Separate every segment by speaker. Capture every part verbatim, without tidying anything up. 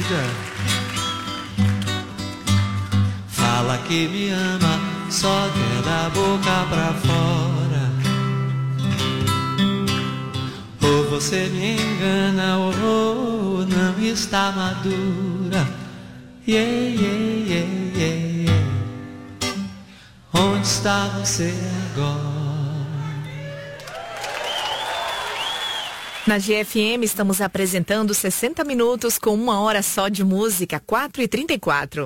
Speaker 1: vida. Fala que me ama, só quer da boca pra fora. Ou você me engana, ou não está madura. Yeah, yeah, yeah, yeah, yeah. Onde está você agora?
Speaker 2: Na G F M estamos apresentando sessenta minutos com uma hora só de música, quatro e trinta e quatro.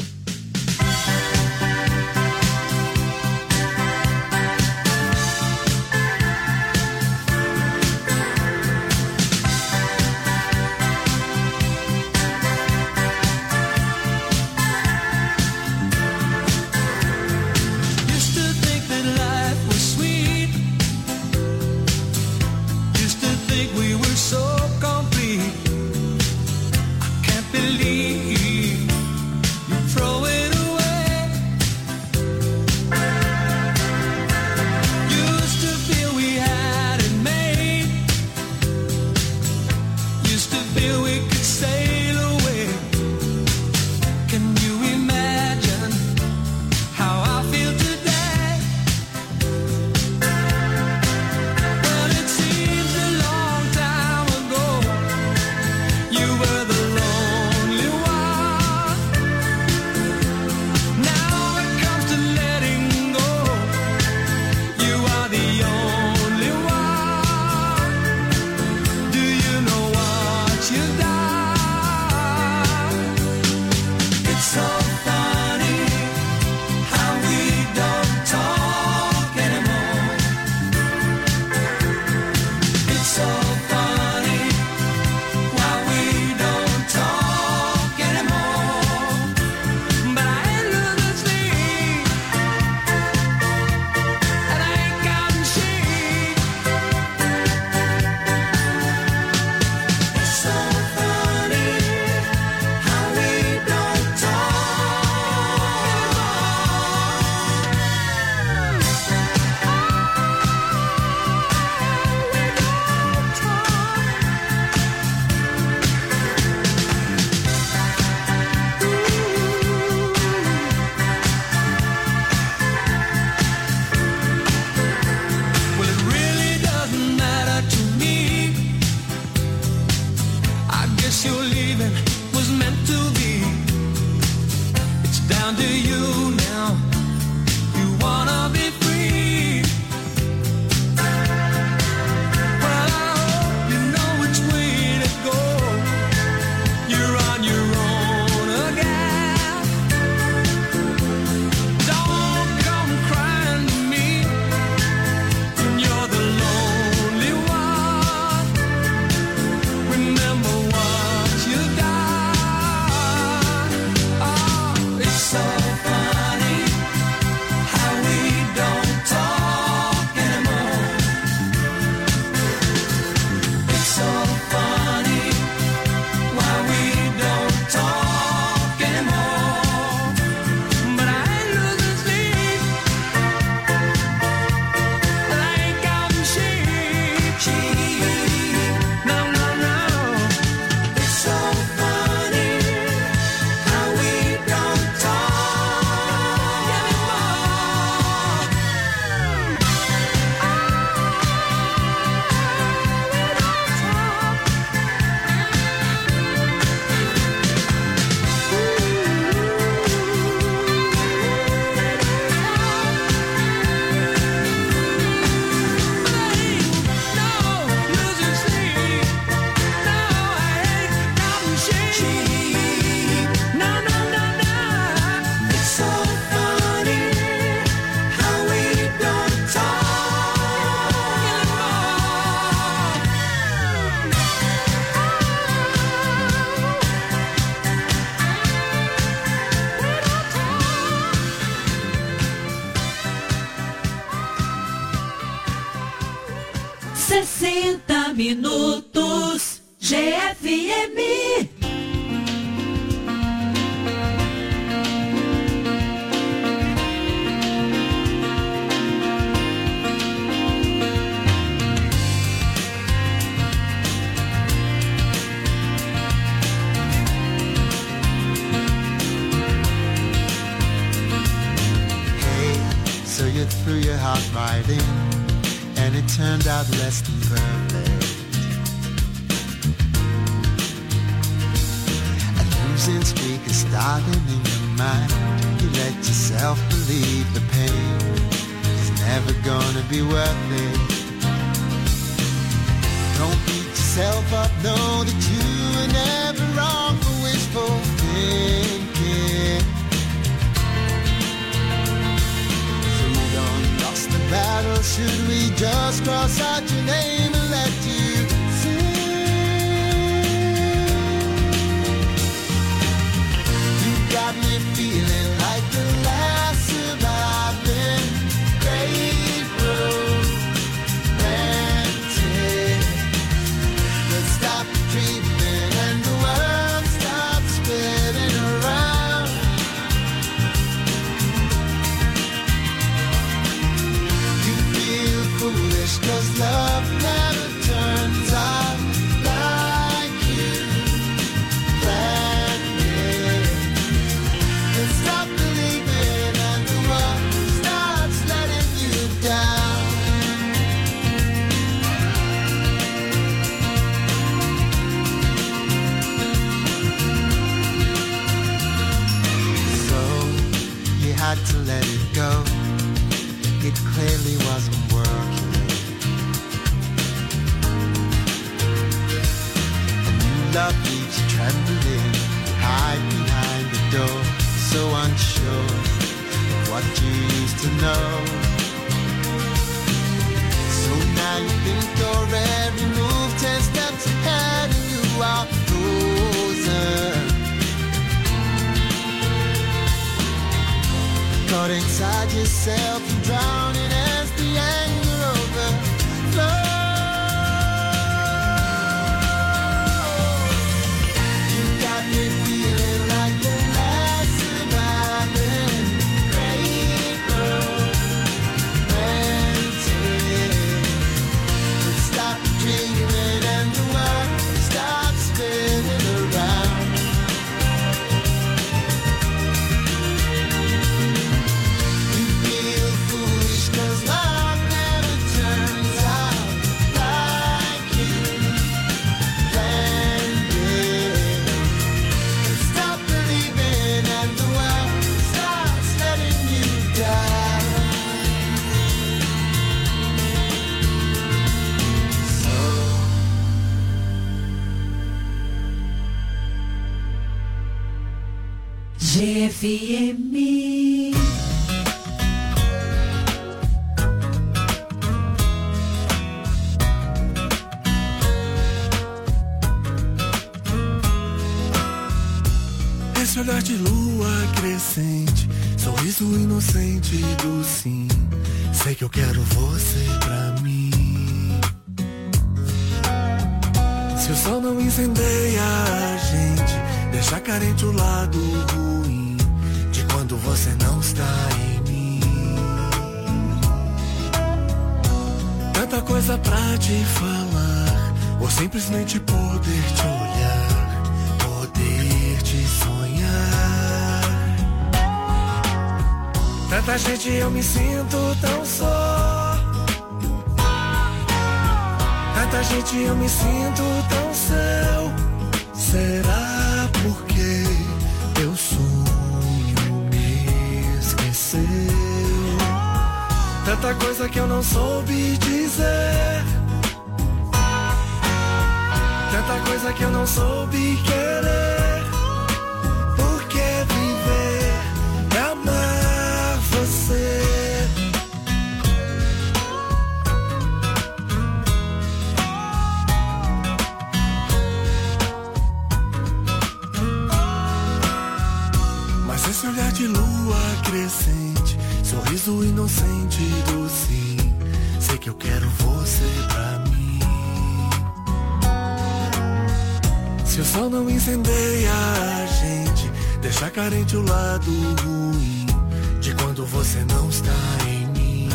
Speaker 3: sessenta minutos G F M.
Speaker 1: threw your heart right in, and it turned out less than perfect. A losing streak is starting in your mind. You let yourself believe the pain is never gonna be worth it. Don't beat yourself up, know that you were never wrong for wishful thinking. So don't lost the battle, should we just cross out your name and let you sing? You got me feeling like the last surviving great romantic. Let's stop dreaming and the world stops spinning around. You feel foolish cause love never turns out like you planned it. Let's stop believing and the world starts letting you down. So you had to let it go. It clearly wasn't working. A new love leaves you trembling, hide behind the door, so unsure of what you used to know. So now you think your every move ten steps ahead and you are frozen. Caught inside yourself and drowning as the anger overflows. You got me feeling like the last surviving great romantic. Let's stop dreaming and the world stops spinning around. You feel foolish cause love never turns out like you planned it. Let's stop believing and the world starts letting you down. So
Speaker 3: G F M.
Speaker 4: Esse olhar de lua crescente, sorriso inocente do sim. Sei que eu quero você pra mim. Se o sol não incendeia a gente, deixa carente o lado ruim de quando você não está em mim. Tanta coisa pra te falar, ou simplesmente poder te olhar, poder te sonhar. Tanta gente eu me sinto tão só. Tanta gente eu me sinto tão seu. Será porque teu sonho me esqueceu? Tanta coisa que eu não soube dizer, tanta coisa que eu não soube querer. Por que viver e amar você? Mas esse olhar de lua crescente, sorriso inocente do sim, sei que eu quero você pra mim. Se o sol não incendeia a gente, deixa carente o lado ruim de quando você não está em mim.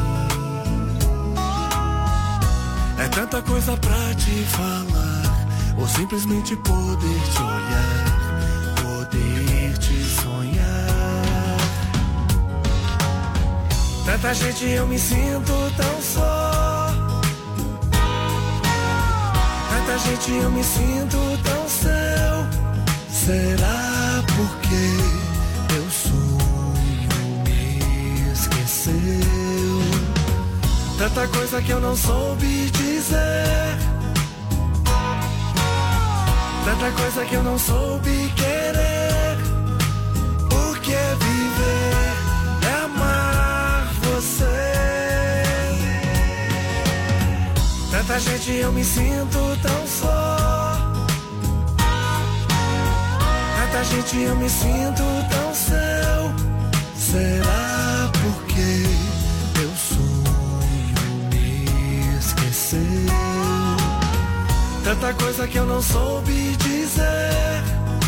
Speaker 4: É tanta coisa pra te falar, ou simplesmente poder te olhar, poder te sonhar. Tanta gente eu me sinto tão só. Tanta gente eu me sinto tão seu. Será porque meu sonho me esqueceu? Tanta coisa que eu não soube dizer. Tanta coisa que eu não soube querer. O que é viver é amar você. Tanta gente eu me sinto tão só. Tanta gente eu me sinto tão seu. Será porque meu sonho me esqueceu? Tanta coisa que eu não soube dizer.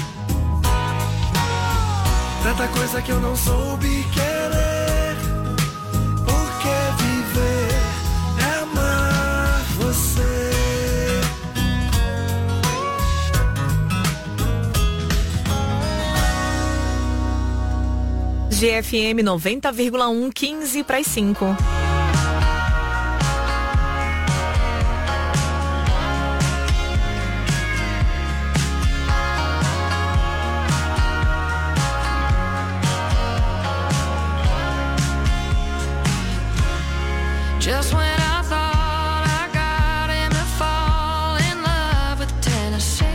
Speaker 4: Tanta coisa que eu não soube querer. Porque viver é amar você.
Speaker 2: G F M noventa vírgula um, quinze para as cinco.
Speaker 5: Just when I thought I got him to fall in love with Tennessee,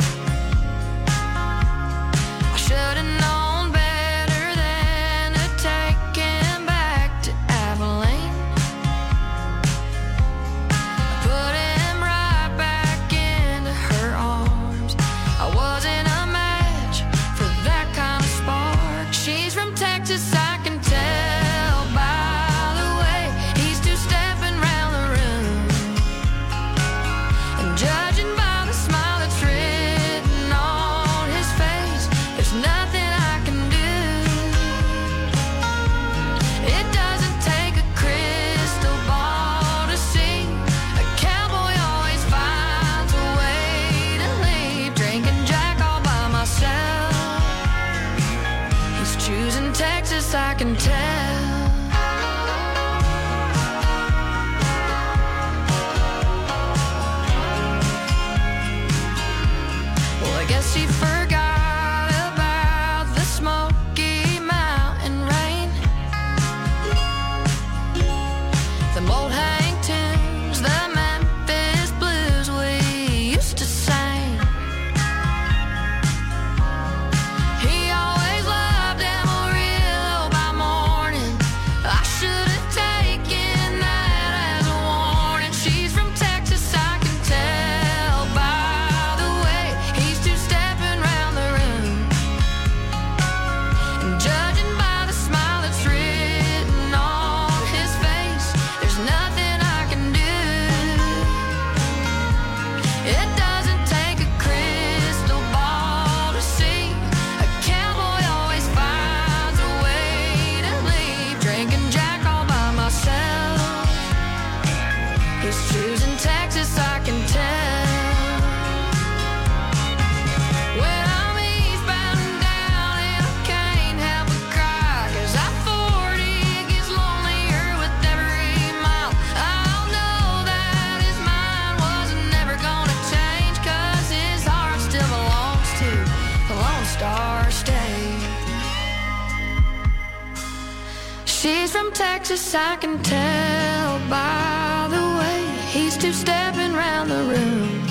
Speaker 5: I should have known better than to take him back to Abilene. I put him right back into her arms. I wasn't a match for that kind of spark. She's from Texas, I can tell. I can tell. Well, I guess he forgot about the Smoky Mountain rain, the old Hank tunes, the Memphis blues we used to sing. He always loved Amarillo by morning. I should have taken that as a warning. She's from Texas, I can tell by the way he's two-stepping round the room, and judging by the smile that's written on his face, there's nothing I can do. It doesn't take a crystal ball to see a cowboy always finds a way to leave. Drinking Jack all by myself. He's choosing Texas, I can tell. When I'm eastbound and down and I can't help but cry, 'cause I forty gets lonelier with every mile. I'll know that his mind wasn't never gonna change, 'cause his heart still belongs to the Lone Star State. She's from Texas, I can tell by the way he's two-stepping round the room,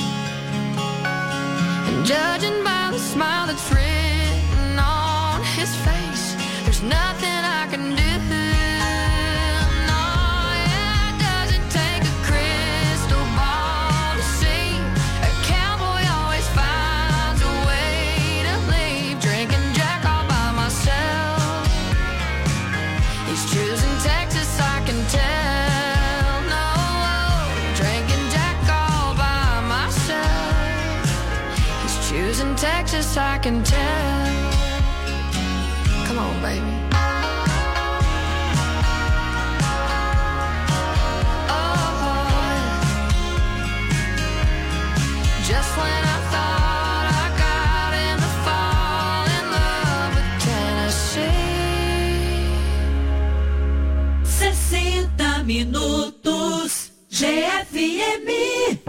Speaker 5: and judging by the smile that's written on his face, there's nothing I can do. No, yeah, it doesn't take a crystal ball to see a cowboy always finds a way to leave. Drinking Jack all by myself. He's choosing Texas, I can tell. No, drinking Jack all by myself. He's choosing Texas, I can tell. Come on, baby. Oh, just when I thought I got him to fall in love with Tennessee.
Speaker 3: minutos. G F M.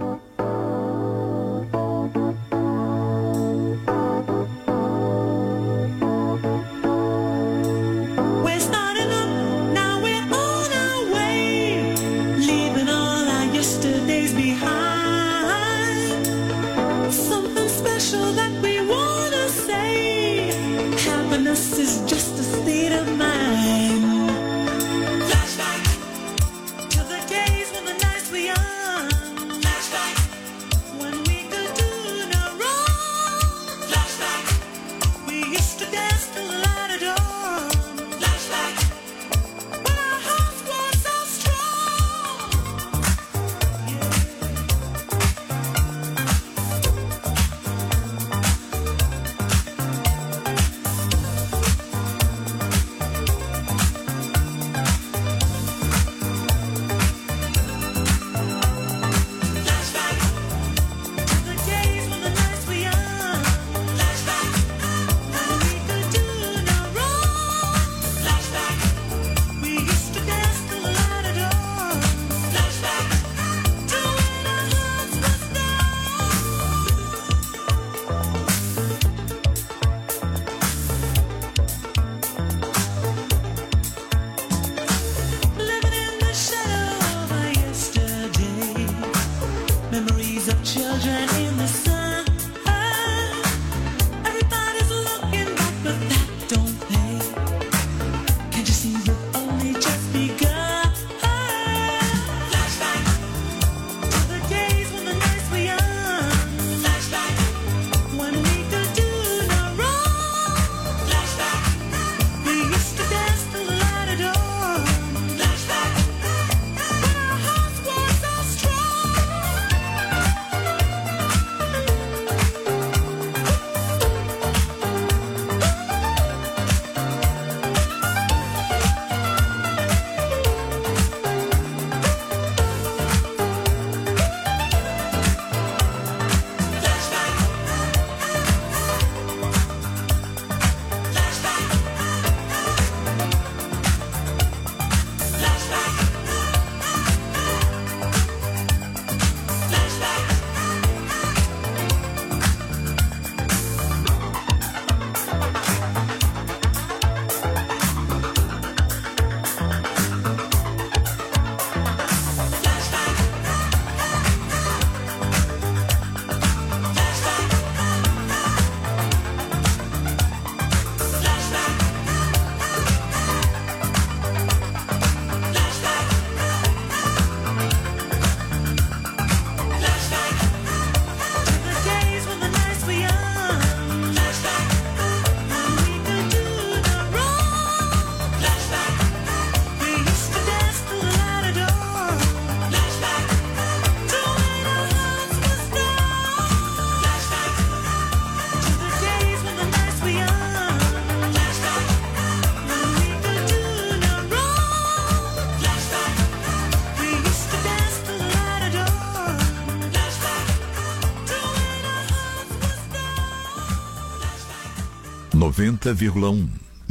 Speaker 6: noventa vírgula um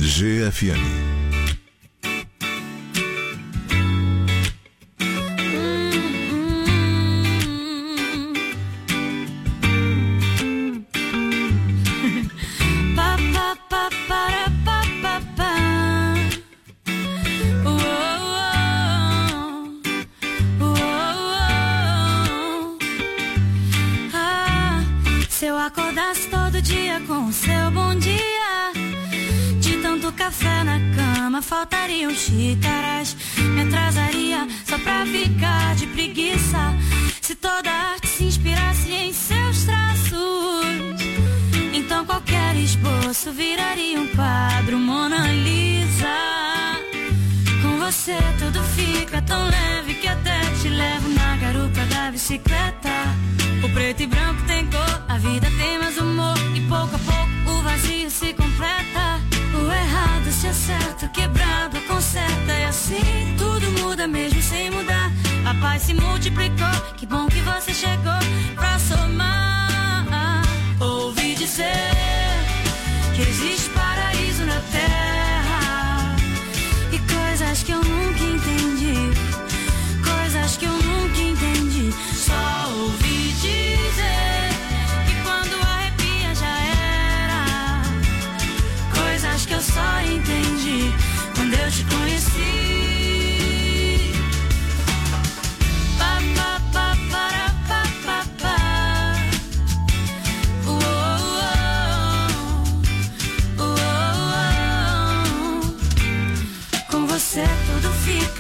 Speaker 6: G F M.
Speaker 7: Se eu acordasse todo dia com o seu bom dia, de tanto café na cama faltariam xícaras, me atrasaria só pra ficar de preguiça. Se toda arte se inspirasse em seus traços, então qualquer esboço viraria um quadro Mona Lisa. Com você tudo fica tão leve que até te levo na garupa da bicicleta. O preto e branco tem cor, a vida tem mais humor, e pouco a pouco o vazio se completa. O errado se acerta, quebrado conserta, e assim tudo muda mesmo sem mudar. A paz se multiplicou, que bom que você chegou pra somar. Ouvi dizer que existe paraíso na terra e coisas que eu nunca entendi.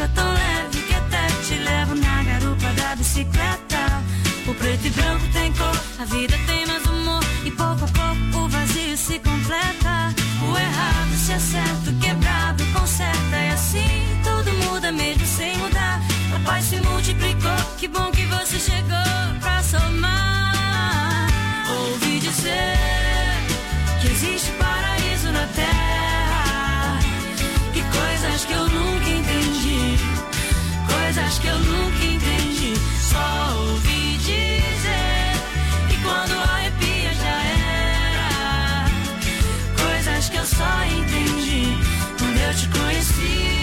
Speaker 7: música tão leve que até te levo na garupa da bicicleta. O preto e branco tem cor, a vida tem mais humor, e pouco a pouco o vazio se completa. O errado se acerta, o quebrado conserta, e assim tudo muda mesmo sem mudar. A paz se multiplicou, que bom que você chegou pra somar. Ouvi dizer que existe paraíso na terra, e coisas que eu nunca entendi, coisas que eu nunca entendi. Só ouvi dizer que quando arrepia já era, coisas que eu só entendi quando eu te conheci.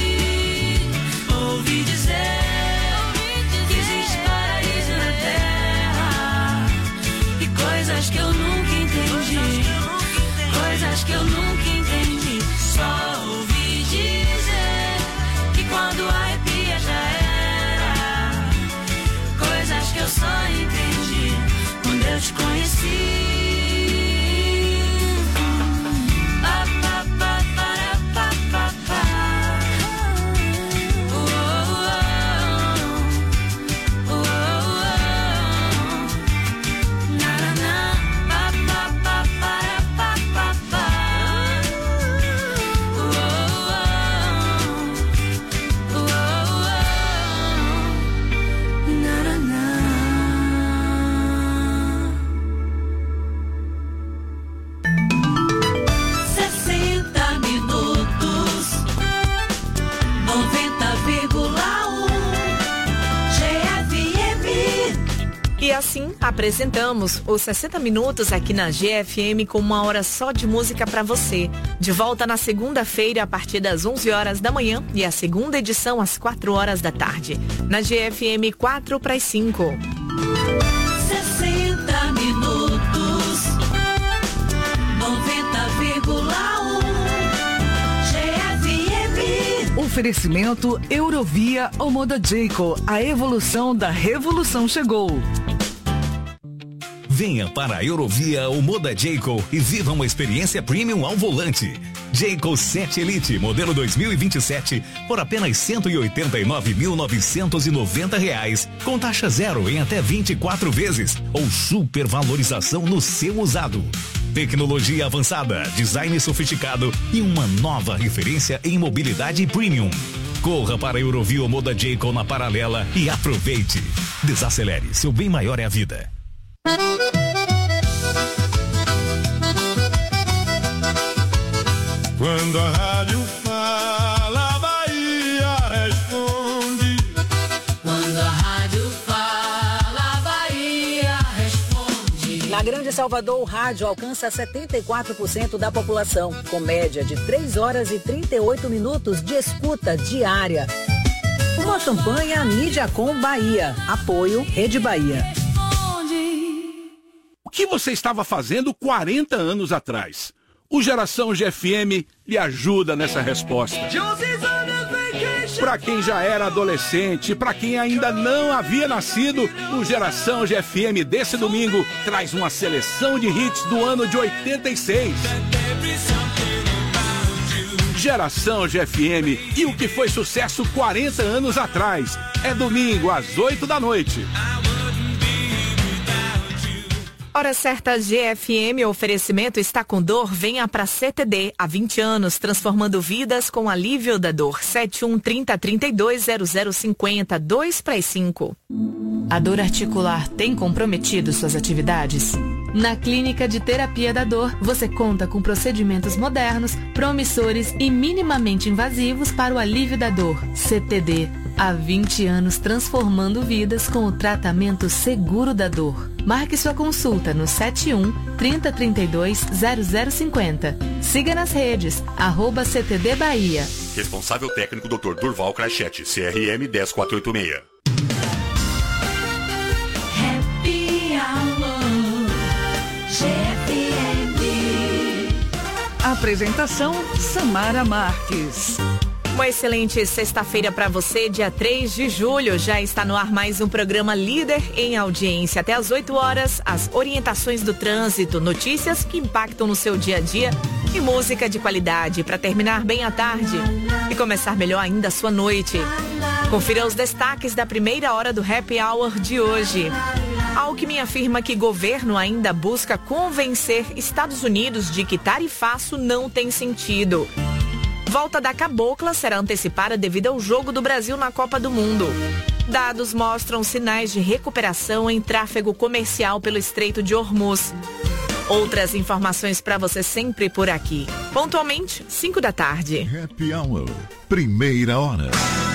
Speaker 7: Ouvi dizer que existe paraíso na terra, e coisas que eu nunca entendi, coisas que eu nunca entendi. Só ouvi dizer que quando arrepia já era, coisas que eu só entendi quando eu te conheci.
Speaker 2: E assim apresentamos os sessenta minutos aqui na G F M com uma hora só de música para você. De volta na segunda-feira a partir das onze horas da manhã e a segunda edição às quatro horas da tarde. Na G F M quatro para as cinco.
Speaker 3: sessenta minutos, noventa vírgula um G F M.
Speaker 8: Oferecimento Eurovia Omoda Jayco. A evolução da revolução chegou.
Speaker 9: Venha para a Eurovia Omoda Jayco e viva uma experiência premium ao volante. Jayco sete Elite, modelo dois mil e vinte e sete, por apenas cento e oitenta e nove mil novecentos e noventa reais, com taxa zero em até vinte e quatro vezes, ou supervalorização no seu usado. Tecnologia avançada, design sofisticado e uma nova referência em mobilidade premium. Corra para a Eurovia Omoda Jayco na Paralela e aproveite. Desacelere, seu bem maior é a vida.
Speaker 10: Quando a rádio fala, a Bahia responde.
Speaker 3: Quando a rádio fala, a Bahia responde.
Speaker 11: Na Grande Salvador, o rádio alcança setenta e quatro por cento da população, com média de três horas e trinta e oito minutos de escuta diária. Uma campanha Mídia com Bahia. Apoio Rede Bahia.
Speaker 12: O que você estava fazendo quarenta anos atrás? O Geração G F M lhe ajuda nessa resposta. Para quem já era adolescente, para quem ainda não havia nascido, o Geração G F M desse domingo traz uma seleção de hits do ano de oitenta e seis. Geração G F M e o que foi sucesso quarenta anos atrás. É domingo às oito da noite.
Speaker 2: Hora certa G F M, o oferecimento está com dor, venha para C T D. Há vinte anos, transformando vidas com alívio da dor. sete um trinta, trinta e dois, zero zero cinquenta, dois para as cinco.
Speaker 13: A dor articular tem comprometido suas atividades? Na Clínica de Terapia da Dor, você conta com procedimentos modernos, promissores e minimamente invasivos para o alívio da dor. C T D. Há vinte anos transformando vidas com o tratamento seguro da dor. Marque sua consulta no sete um trinta, trinta e dois, zero zero cinquenta. Siga nas redes, arroba C T D Bahia.
Speaker 14: Responsável técnico doutor Durval Crachete, C R M um zero quatro oito seis.
Speaker 3: Happy Hour, G F M.
Speaker 8: Apresentação Samara Marques.
Speaker 2: Uma excelente sexta-feira para você, dia três de julho. Já está no ar mais um programa líder em audiência. Até às oito horas, as orientações do trânsito, notícias que impactam no seu dia a dia e música de qualidade. Para terminar bem a tarde, e começar melhor ainda a sua noite. Confira os destaques da primeira hora do Happy Hour de hoje. Alckmin afirma que governo ainda busca convencer Estados Unidos de que tarifaço não tem sentido. Volta da Cabocla será antecipada devido ao jogo do Brasil na Copa do Mundo. Dados mostram sinais de recuperação em tráfego comercial pelo Estreito de Hormuz. Outras informações para você sempre por aqui. Pontualmente, cinco da tarde.
Speaker 6: Happy Hour, primeira hora.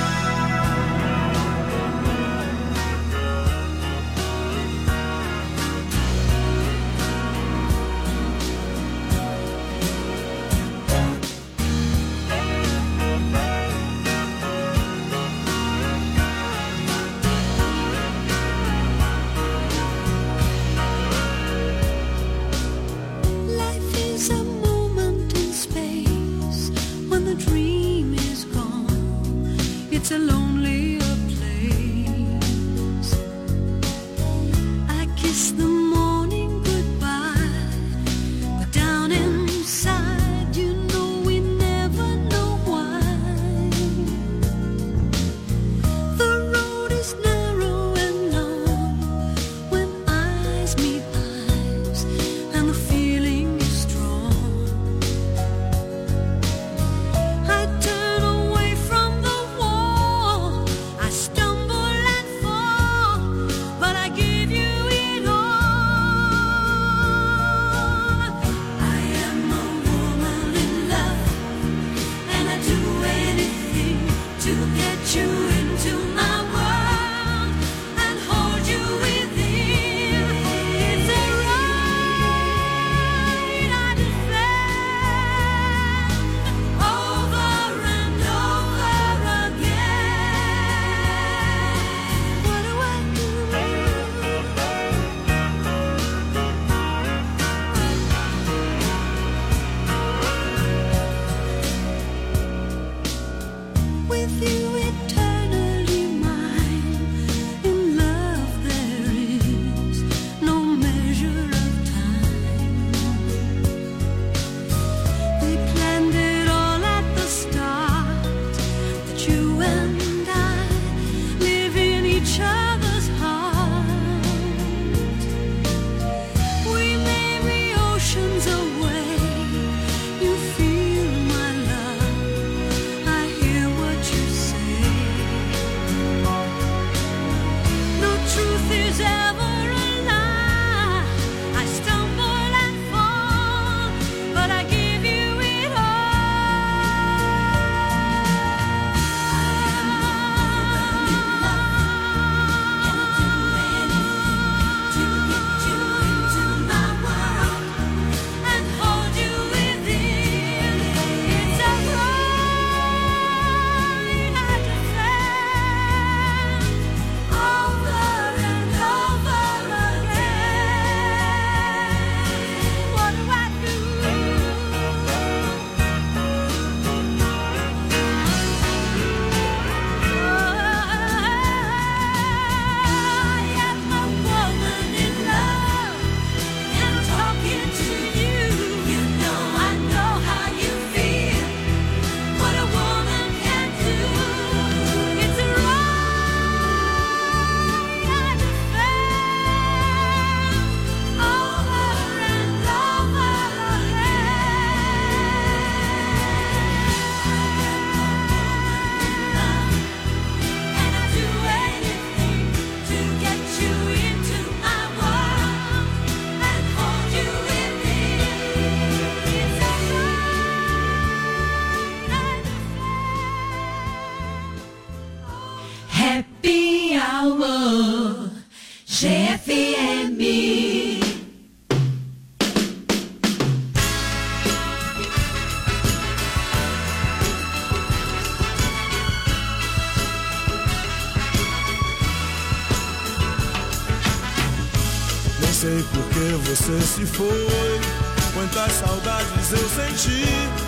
Speaker 10: sei por que você se foi. Quantas saudades eu senti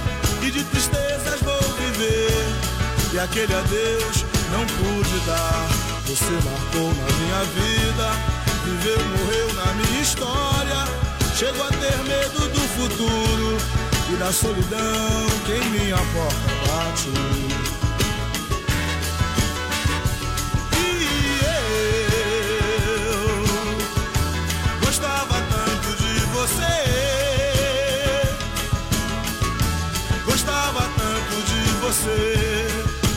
Speaker 10: e de tristezas vou viver. E aquele adeus não pude dar. Você marcou na minha vida, viveu, morreu na minha história. Chego a ter medo do futuro e da solidão que em minha porta bate. E eu gostava tanto de você, gostava tanto de você.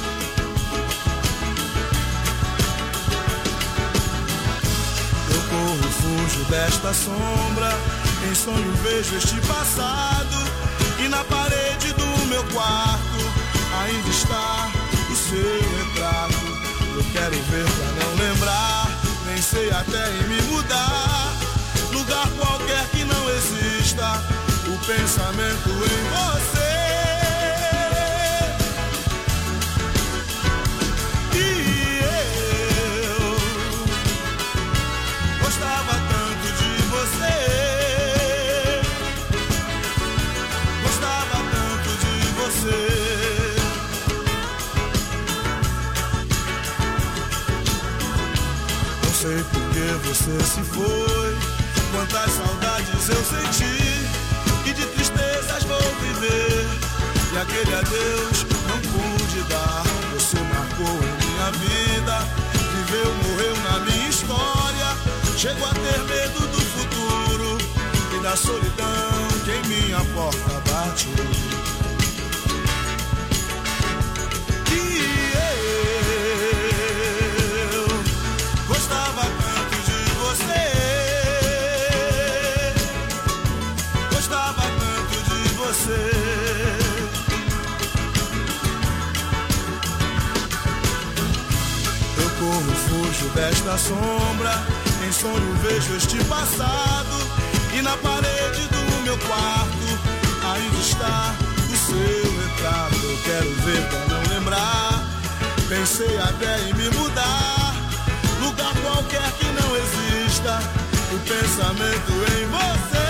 Speaker 10: Eu corro, fujo desta sombra, em sonho vejo este passado, e na parede do meu quarto ainda está o seu retrato. Eu quero ver pra não lembrar, nem sei até em me mudar, lugar qualquer que não exista o pensamento em você. E eu gostava tanto de você, gostava tanto de você. Não sei por que você se foi, quantas saudades eu senti, que de tristezas vou viver, e aquele adeus não pude dar. Você marcou em minha vida, viveu, morreu na minha história, chego a ter medo do futuro e da solidão que em minha porta bate. E eu gostava tanto de você, gostava tanto de você. Eu corro, fujo desta sombra, em sonho vejo este passado, e na parede do meu quarto ainda está o seu retrato. Eu quero ver pra não lembrar, pensei até em me mudar, lugar qualquer que não exista o pensamento em você.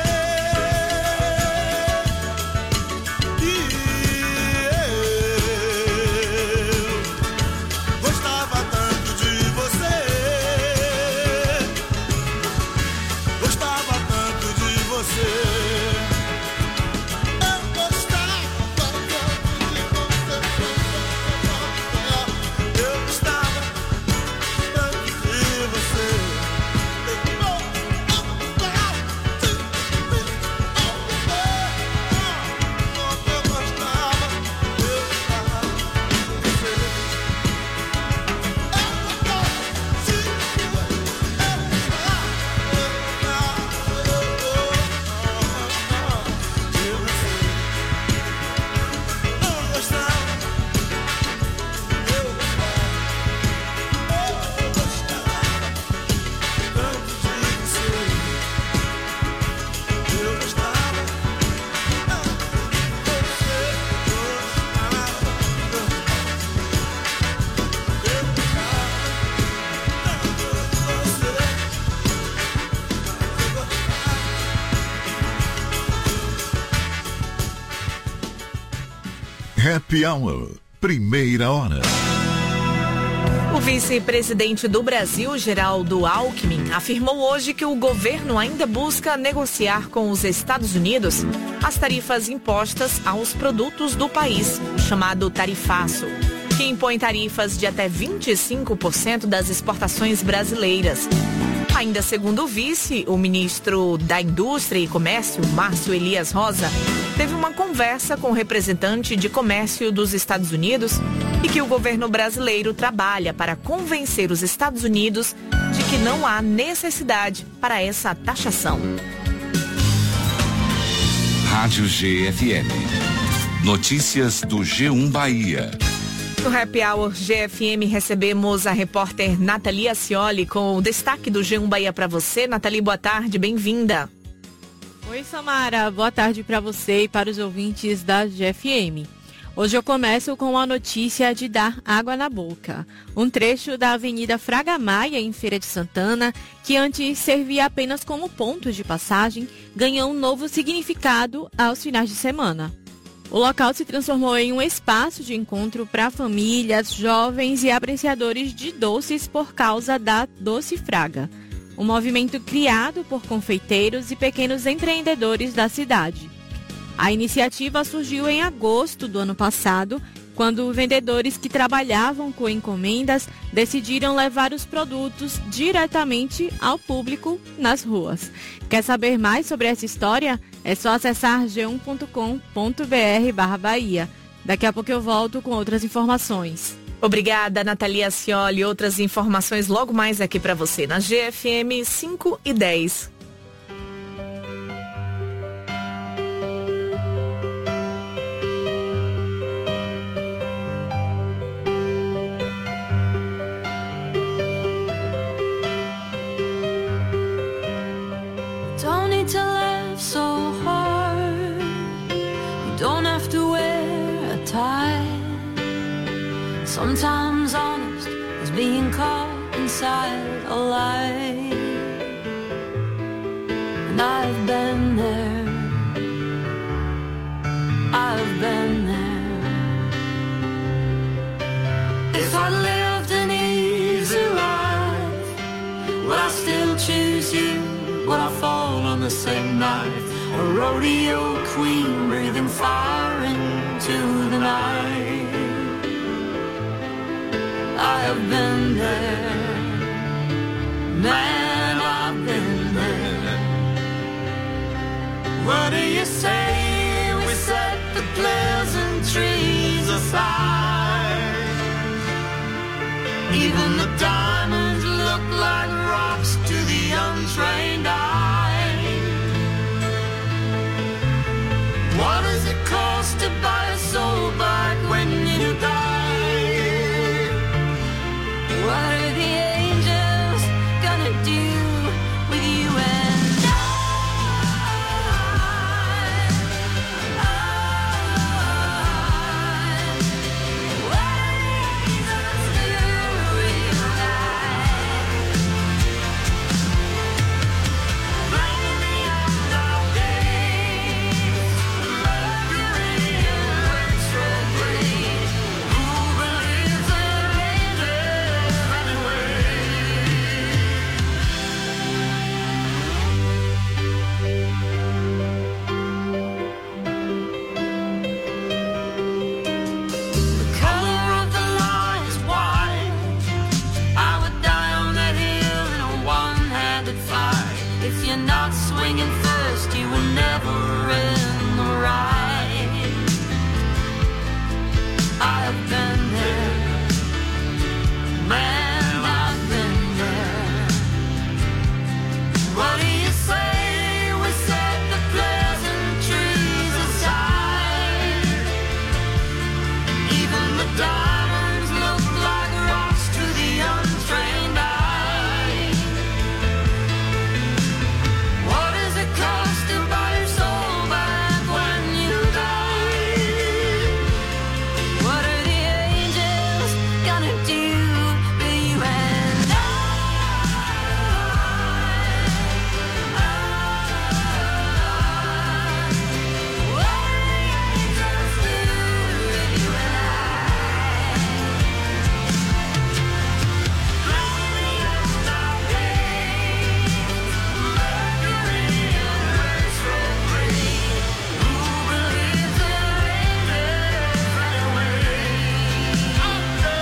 Speaker 6: Happy Hour, primeira hora.
Speaker 2: O vice-presidente do Brasil, Geraldo Alckmin, afirmou hoje que o governo ainda busca negociar com os Estados Unidos as tarifas impostas aos produtos do país, o chamado tarifaço, que impõe tarifas de até vinte e cinco por cento das exportações brasileiras. Ainda segundo o vice, o ministro da Indústria e Comércio, Márcio Elias Rosa, teve uma conversa com o representante de comércio dos Estados Unidos e que o governo brasileiro trabalha para convencer os Estados Unidos de que não há necessidade para essa taxação.
Speaker 15: Rádio G F M. Notícias do G um Bahia.
Speaker 2: No Happy Hour G F M recebemos a repórter Nathalie Ascioli com o destaque do G um Bahia para você. Nathalie, boa tarde, bem-vinda.
Speaker 16: Oi, Samara, boa tarde para você e para os ouvintes da G F M. Hoje eu começo com a notícia de dar água na boca. Um trecho da Avenida Fraga Maia, em Feira de Santana, que antes servia apenas como ponto de passagem, ganhou um novo significado aos finais de semana. O local se transformou em um espaço de encontro para famílias, jovens e apreciadores de doces por causa da Doce Fraga, um movimento criado por confeiteiros e pequenos empreendedores da cidade. A iniciativa surgiu em agosto do ano passado, quando vendedores que trabalhavam com encomendas decidiram levar os produtos diretamente ao público nas ruas. Quer saber mais sobre essa história? É só acessar g um ponto com ponto b r barra Bahia. Daqui a pouco eu volto com outras informações.
Speaker 2: Obrigada, Natalia Scioli. Outras informações logo mais aqui para você na G F M cinco e dez.
Speaker 7: Don't need to laugh so hard. You don't have to wear a tie. Sometimes honest is being caught inside a lie. And I've been there. I've been there. If I lived an easy life, would I still choose you? Would I fall on the same knife? A rodeo queen breathing fire into the night. I have been there, man, I've been there. What do you say we set the pleasantries aside? Even the diamonds look like rocks to the untrained eye. What does it cost to buy a soul back when you die? What are the angels gonna do with you and I? What are the angels do with you and I? Bring the end of days, Mercury in retrograde. Who believes in angels anyway? The color of the line is white. I would die on that hill in a one-handed fight. If you're not swinging first, you were never in the right. I have been there, man, I've been there. What do you say we set the pleasantries aside? Even the diamonds look like rocks to the untrained eye. What does it cost to buy your soul back when you die? What are the angels gonna do with you and I? What are the angels do with you and I? Bring the end of days, Mercury in retrograde. Who believes in angels anyway? Oh no.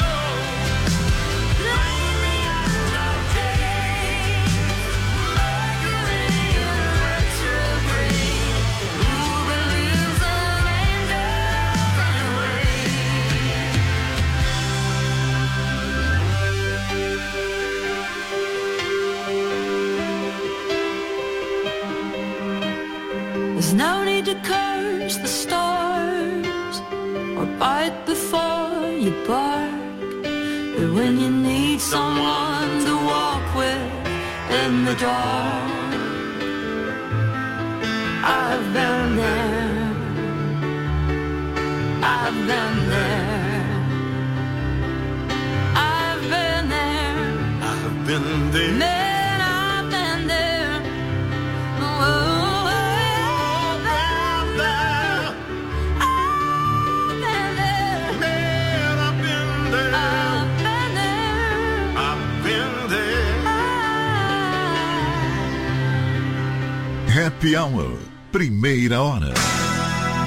Speaker 7: Bring the end of days, Mercury in retrograde. Who believes in angels anyway? There's no need to curse the stars or bite before you bark. But when you need someone to walk with in the dark, I've been there. I've been there. I've been there.
Speaker 10: I've been there.
Speaker 7: Man, I've been there. Oh, I've been there. I've been there.
Speaker 10: Man, I've been there.
Speaker 7: I've been there.
Speaker 10: I've been there.
Speaker 6: Happy Hour, primeira hora.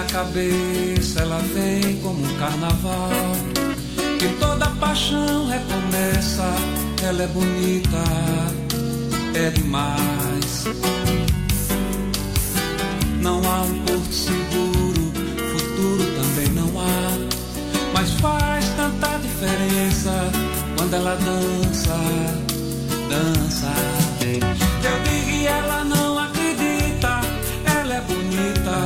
Speaker 17: cabeça ela vem como um carnaval, que toda paixão recomeça. Ela é bonita, é demais. Não há um porto seguro, futuro também não há, mas faz tanta diferença quando ela dança, dança. Eu digo e ela não acredita, ela é bonita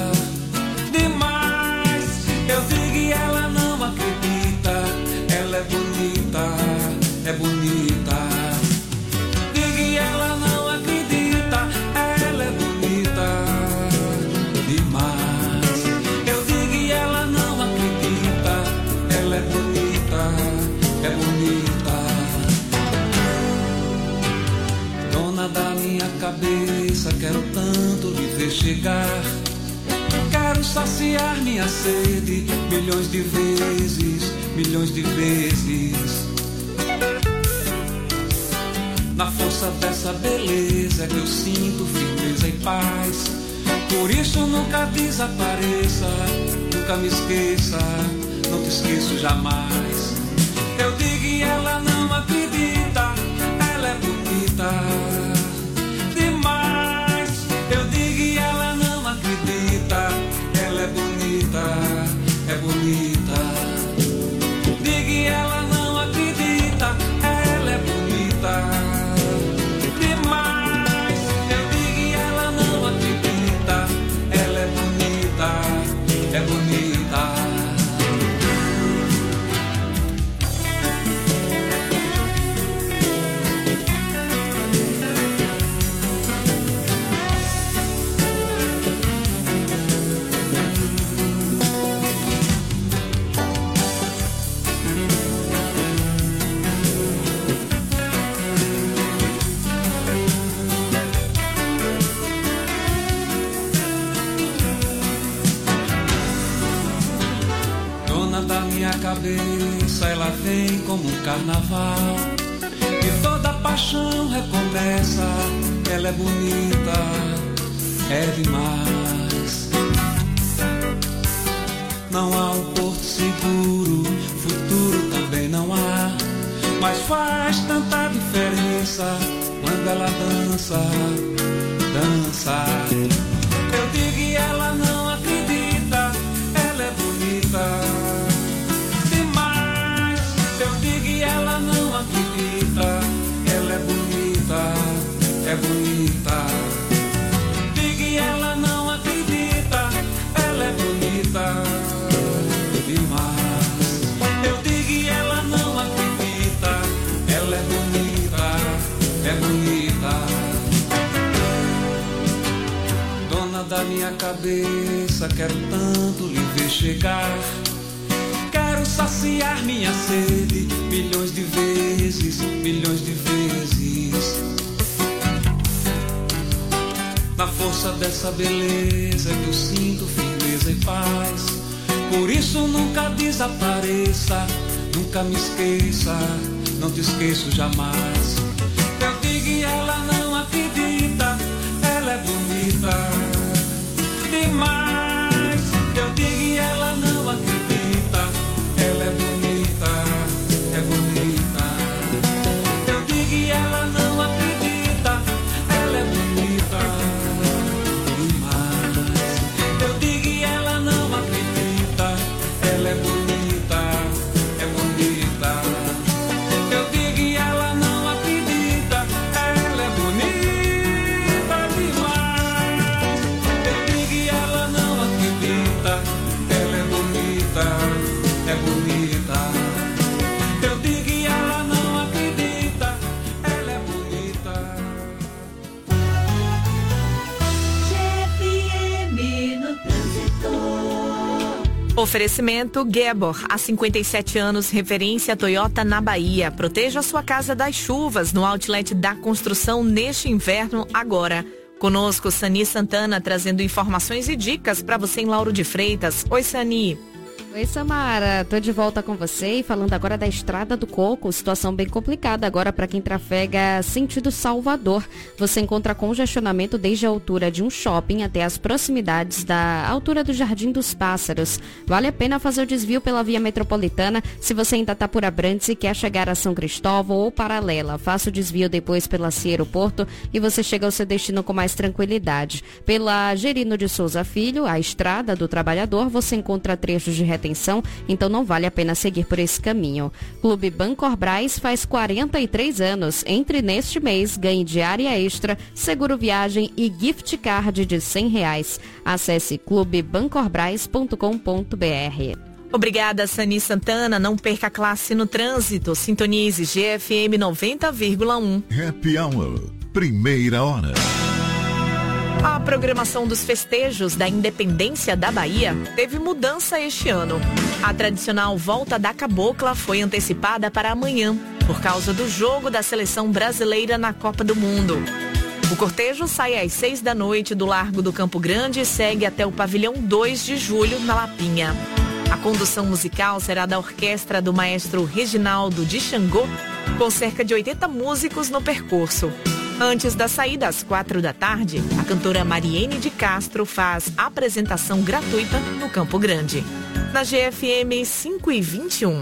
Speaker 17: demais. Eu digo e ela não acredita, ela é bonita, é bonita. Digo e ela não acredita, ela é bonita demais. Eu digo e ela não acredita, ela é bonita, é bonita. Dona da minha cabeça, quero tanto lhe ver chegar. Quero saciar minha sede milhões de vezes, milhões de vezes. Na força dessa beleza que eu sinto firmeza e paz. Por isso nunca desapareça, nunca me esqueça, não te esqueço jamais. Eu digo e ela não acredita, ela é bonita demais. Eu digo e ela não acredita, ela é bonita, é bonita. Digo e ela não acredita, ela é bonita demais. Eu digo e ela não acredita, ela é bonita, é bonita. Cabeça ela vem como um carnaval, e toda paixão recomeça. Ela é bonita, é demais. Não há um porto seguro, futuro também não há, mas faz tanta diferença quando ela dança, dança. Eu digo e ela não acredita, ela é bonita. Ela não acredita, ela é bonita, é bonita. Diga e ela não acredita, ela é bonita demais. Eu digo e ela não acredita, ela é bonita, é bonita. Dona da minha cabeça, quero tanto lhe ver chegar. Quero saciar minha sede milhões de vezes, milhões de vezes. Na força dessa beleza que eu sinto firmeza e paz. Por isso nunca desapareça, nunca me esqueça, não te esqueço jamais. Eu digo e ela não acredita, ela é bonita demais. Eu digo e ela não acredita, ela é bonita, é bonita. Eu digo e ela não acredita, ela é bonita demais. Eu digo e ela não acredita, ela é bonita, é bonita. Eu digo e ela não acredita, ela é bonita demais. Eu digo e ela não acredita, ela é bonita, é bonita. Eu digo e ela não acredita, ela é bonita.
Speaker 3: G F M no trânsito.
Speaker 2: Oferecimento Gebor, há cinquenta e sete anos, referência Toyota na Bahia. Proteja a sua casa das chuvas no outlet da construção neste inverno agora. Conosco, Sani Santana, trazendo informações e dicas para você em Lauro de Freitas. Oi, Sani.
Speaker 18: Oi, Samara, tô de volta com você e falando agora da Estrada do Coco, situação bem complicada agora para quem trafega sentido Salvador. Você encontra congestionamento desde a altura de um shopping até as proximidades da altura do Jardim dos Pássaros. Vale a pena fazer o desvio pela via metropolitana se você ainda está por Abrantes e quer chegar a São Cristóvão ou Paralela. Faça o desvio depois pela Cia Aeroporto e você chega ao seu destino com mais tranquilidade. Pela Gerino de Souza Filho, a Estrada do Trabalhador, você encontra trechos de retenção, então não vale a pena seguir por esse caminho. Clube Bancorbras faz quarenta e três anos. Entre neste mês, ganhe diária extra, seguro viagem e gift card de cem reais. Acesse clube bancorbras ponto com ponto b r.
Speaker 2: Obrigada, Sani Santana. Não perca a classe no trânsito. Sintonize G F M noventa vírgula um.
Speaker 6: Happy Hour, primeira hora.
Speaker 2: A programação dos festejos da independência da Bahia teve mudança este ano. A tradicional Volta da Cabocla foi antecipada para amanhã, por causa do jogo da seleção brasileira na Copa do Mundo. O cortejo sai às seis da noite do Largo do Campo Grande e segue até o Pavilhão dois de Julho, na Lapinha. A condução musical será da orquestra do maestro Reginaldo de Xangô, com cerca de oitenta músicos no percurso. Antes da saída, às quatro da tarde, a cantora Mariene de Castro faz apresentação gratuita no Campo Grande. Na G F M cinco e vinte e um.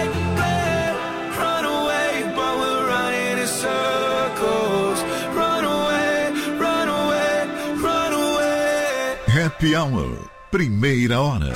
Speaker 10: Run away, but we're running in circles. Run away.
Speaker 6: Happy Hour, primeira hora.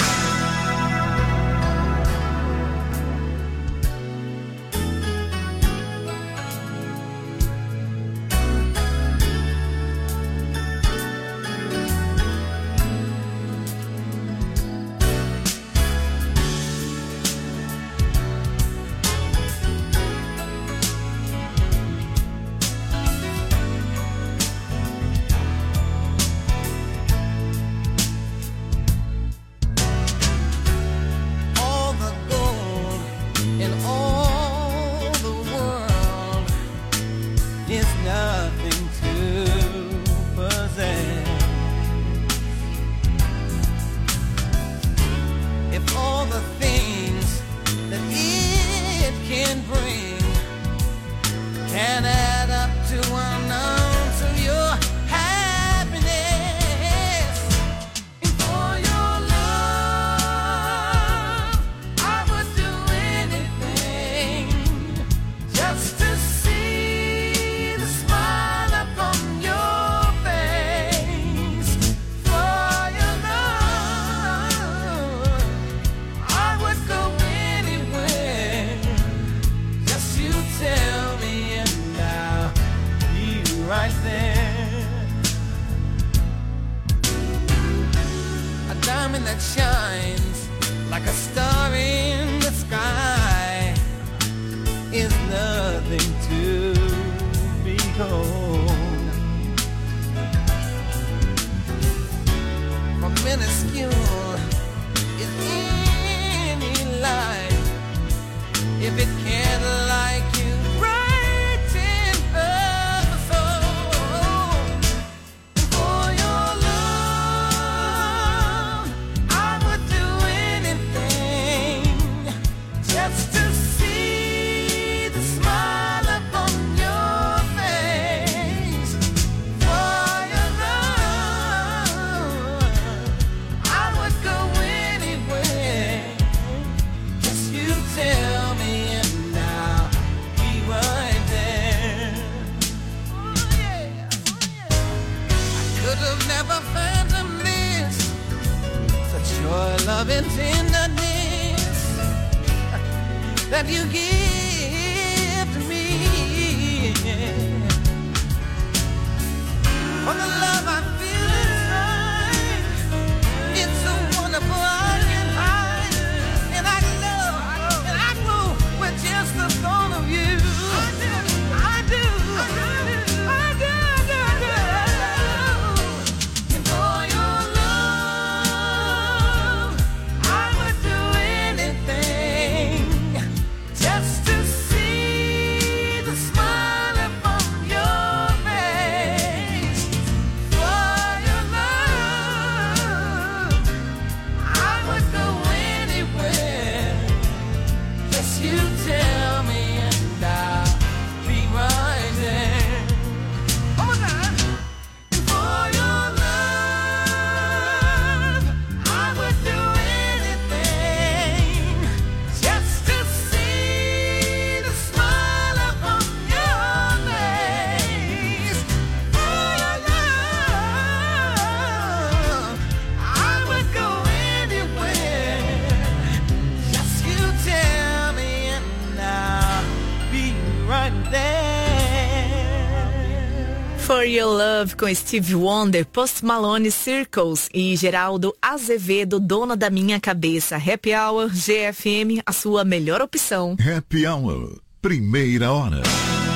Speaker 2: For Your Love com Steve Wonder, Post Malone, Circles e Geraldo Azevedo, Dona da Minha Cabeça. Happy Hour, G F M, a sua melhor opção.
Speaker 6: Happy Hour, primeira hora.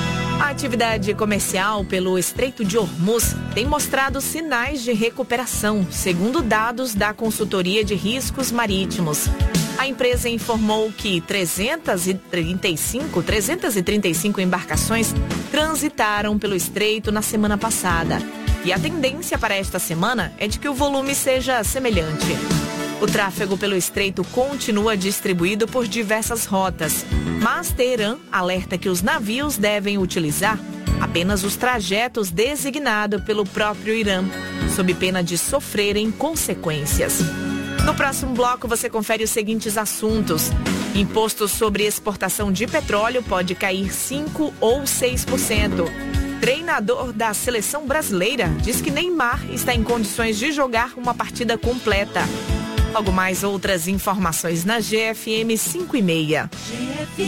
Speaker 2: A atividade comercial pelo Estreito de Hormuz tem mostrado sinais de recuperação, segundo dados da Consultoria de Riscos Marítimos. A empresa informou que trezentas e trinta e cinco, trezentas e trinta e cinco embarcações transitaram pelo estreito na semana passada. E a tendência para esta semana é de que o volume seja semelhante. O tráfego pelo estreito continua distribuído por diversas rotas, mas Teherã alerta que os navios devem utilizar apenas os trajetos designados pelo próprio Irã, sob pena de sofrerem consequências. No próximo bloco você confere os seguintes assuntos. Imposto sobre exportação de petróleo pode cair cinco ou seis por cento. Treinador da seleção brasileira diz que Neymar está em condições de jogar uma partida completa. Logo mais outras informações na G F M cinco e meia.
Speaker 3: G F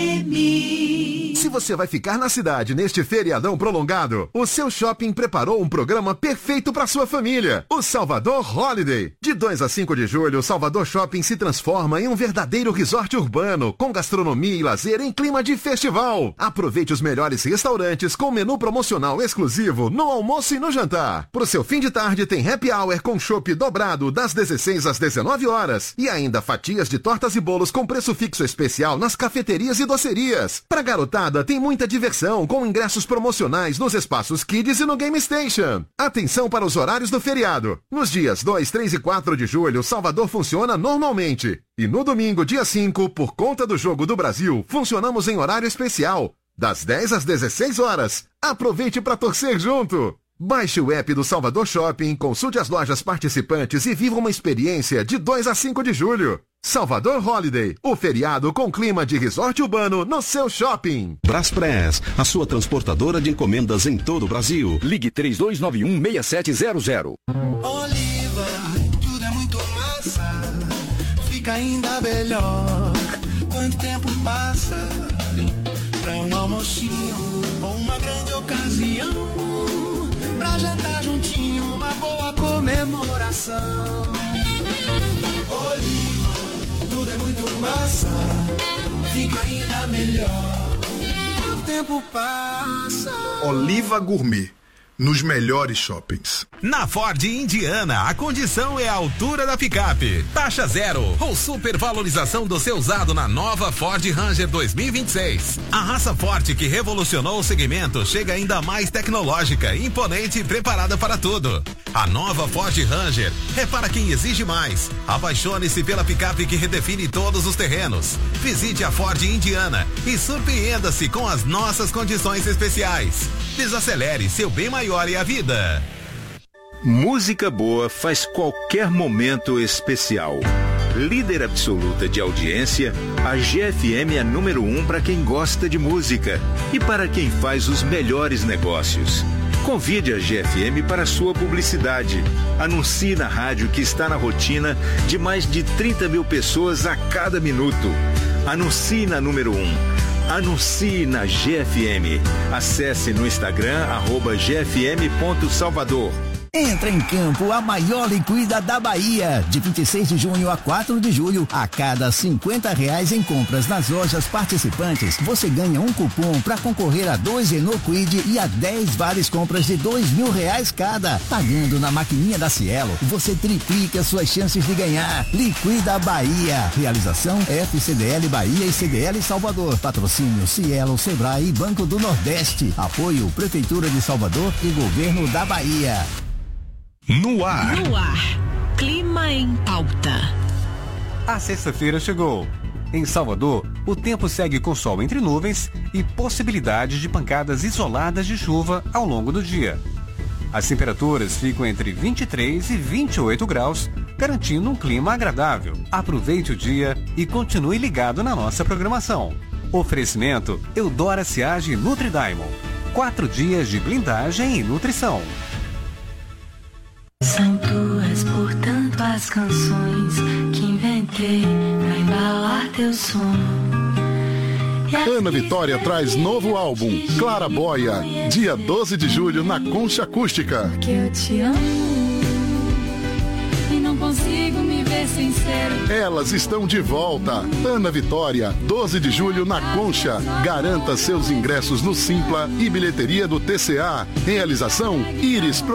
Speaker 3: M.
Speaker 19: Se você vai ficar na cidade neste feriadão prolongado, o seu shopping preparou um programa perfeito para sua família. O Salvador Holiday. De dois a cinco de julho, o Salvador Shopping se transforma em um verdadeiro resort urbano, com gastronomia e lazer em clima de festival. Aproveite os melhores restaurantes com menu promocional exclusivo no almoço e no jantar. Pro seu fim de tarde tem happy hour com chopp dobrado das dezesseis às dezenove horas. E ainda fatias de tortas e bolos com preço fixo especial nas cafeterias e docerias. Pra garotada tem muita diversão com ingressos promocionais nos espaços Kids e no Game Station. Atenção para os horários do feriado. Nos dias dois, três e quatro de julho, Salvador funciona normalmente. E no domingo, dia cinco, por conta do Jogo do Brasil, funcionamos em horário especial, das dez às dezesseis horas. Aproveite para torcer junto. Baixe o app do Salvador Shopping, consulte as lojas participantes e viva uma experiência de dois a cinco de julho. Salvador Holiday, o feriado com clima de resort urbano no seu shopping.
Speaker 20: Braspress, a sua transportadora de encomendas em todo o Brasil.
Speaker 21: Ligue três dois nove um, seis sete zero zero.
Speaker 10: Oliva, tudo é muito massa, fica ainda melhor. Quanto tempo passa pra um almocinho ou uma grande ocasião, pra jantar juntinho, uma boa comemoração. Oliva, tudo é muito massa, fica ainda melhor. O tempo passa.
Speaker 22: Oliva Gourmet, nos melhores shoppings.
Speaker 23: Na Ford Indiana, a condição é a altura da picape. Taxa zero ou supervalorização do seu usado na nova Ford Ranger dois mil e vinte e seis. A raça forte que revolucionou o segmento chega ainda mais tecnológica, imponente e preparada para tudo. A nova Ford Ranger é para quem exige mais. Apaixone-se pela picape que redefine todos os terrenos. Visite a Ford Indiana e surpreenda-se com as nossas condições especiais. Desacelere, seu bem maior é a vida.
Speaker 24: Música boa faz qualquer momento especial. Líder absoluta de audiência, a G F M é número um para quem gosta de música e para quem faz os melhores negócios. Convide a G F M para sua publicidade. Anuncie na rádio que está na rotina de mais de trinta mil pessoas a cada minuto. Anuncie na número um. Anuncie na G F M. Acesse no Instagram, arroba G F M ponto Salvador.
Speaker 25: Entra em campo a maior liquida da Bahia. De vinte e seis de junho a quatro de julho, a cada cinquenta reais em compras nas lojas participantes, você ganha um cupom para concorrer a dois Renault Kwid e a dez vales compras de dois mil reais cada. Pagando na maquininha da Cielo, você triplica suas chances de ganhar. Liquida Bahia. Realização F C D L Bahia e C D L Salvador. Patrocínio Cielo, Sebrae e Banco do Nordeste. Apoio Prefeitura de Salvador e Governo da Bahia.
Speaker 26: No ar.
Speaker 27: No ar. Clima em pauta.
Speaker 28: A sexta-feira chegou. Em Salvador, o tempo segue com sol entre nuvens e possibilidade de pancadas isoladas de chuva ao longo do dia. As temperaturas ficam entre vinte e três e vinte e oito graus, garantindo um clima agradável. Aproveite o dia e continue ligado na nossa programação. Oferecimento Eudora Ciage Nutridaimon. Quatro dias de blindagem e nutrição.
Speaker 7: São tuas, portanto, as canções que inventei pra embalar teu sono.
Speaker 22: Ana Vitória traz novo álbum, Clara Boia, dia doze de julho na Concha Acústica.
Speaker 7: Porque eu te amo e não consigo me ver sem ser.
Speaker 22: Elas estão de volta. Ana Vitória, doze de julho na Concha. Garanta seus ingressos no Simpla e bilheteria do T C A. Realização Iris